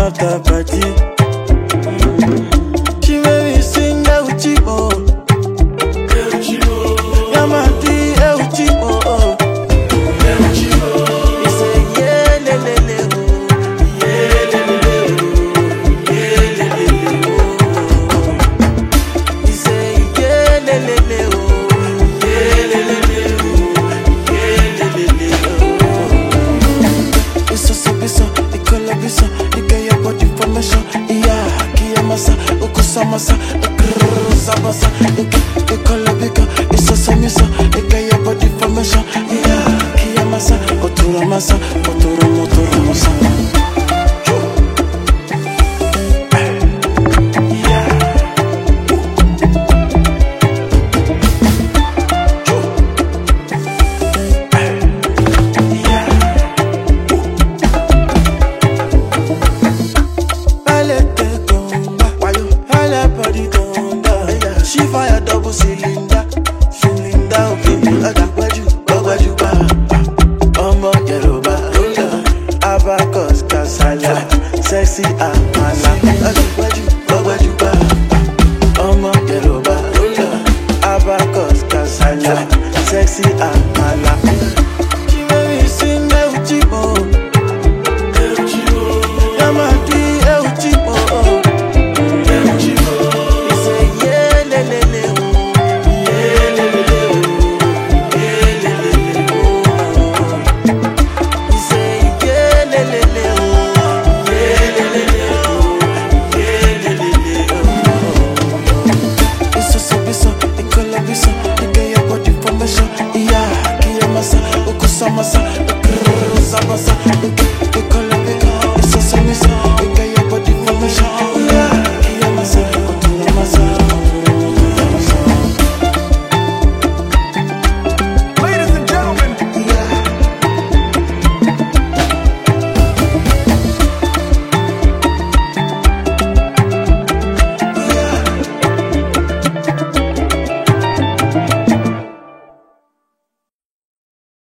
after party. She made me sing Euchibo. Yamati Euchibo. He say yeah le le le oh, yeah le le le oh, yeah le le le oh. He say yeah le le le oh, yeah le le le oh, yeah le le le oh. It's so bisa, ikola bisa, ikaya body formation, yeah, kiyamasa, ukusamasa, sabasa, ikola bika, it's so misa, ikaya body formation, yeah, kiyamasa, oturamasa, oturamasa. She fire double cylinder, baby. Agbaju ba, ọmọ Yoruba, Abacus Kasala, sexy amala. Agbaju ba, ọmọ Yoruba, Abacus Kasala, sexy amala. She made me sing Euchibo, Yamati Euchibo. Samasa, sabasa,